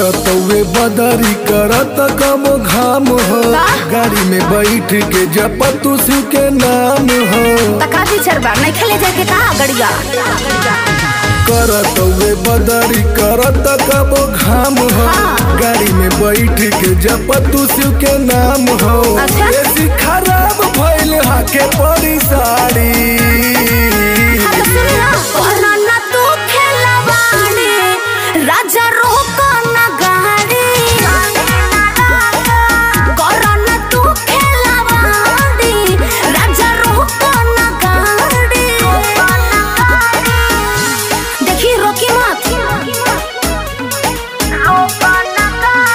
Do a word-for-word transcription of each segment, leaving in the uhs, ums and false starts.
करत वे बदरी करत कम घाम हो गाड़ी में बैठ के जपतु शिव के नाम हो तकादी चरबा नहीं खेले जाके का गड़िया करत वे बदरी करत कम घाम हो गाड़ी में बैठ के जपतु शिव के नाम हो ऐसी खराब भइल हाके पड़ी साड़ी राजा रोको ना गाड़ी कोरोना तू खेलवाड़ी राजा रोको ना गाड़ी देखी रोकी मत रोको ना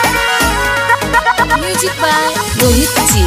गाड़ी म्यूजिक बाय रोहित जी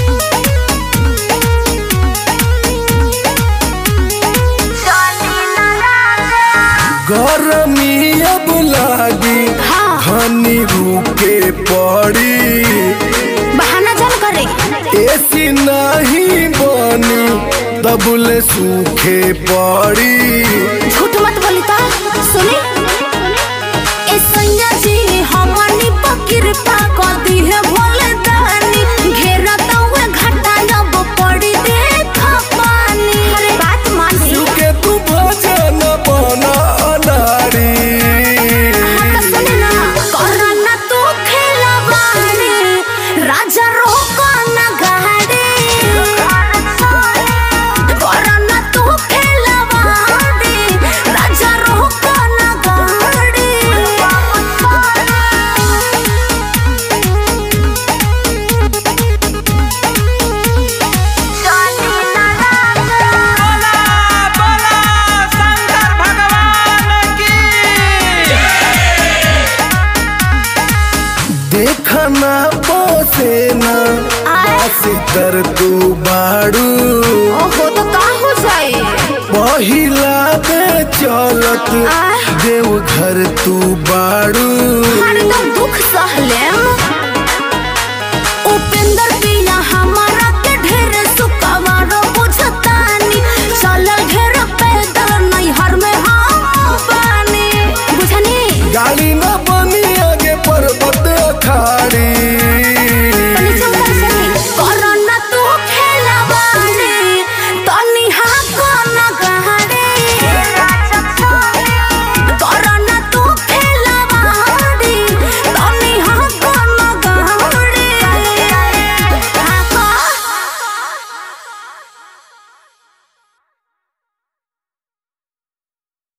गरमी अब लागी हनी रुके पड़ी बहाना जन करे ऐसी नहीं बनी तबले सूखे पड़ी झूठ मत बोली ता सुनी ए सैया जी हमनी पकिर पा को दी है भोले दानी घेरा तवे घाटा अब पड़ी देख पानी अरे बात मान सुके तू भजन बना अनाड़ी राजा रोको ना गाड़ी कोरोना तू खेलवाड़ी राजा रोको ना गाड़ी बोला बोला शंकर भगवान की देखना सेना कर तू बाड़ू ओहो तो का हो जाए पहिला दे चलत देव घर तू बाड़ू हर तो दुख सहले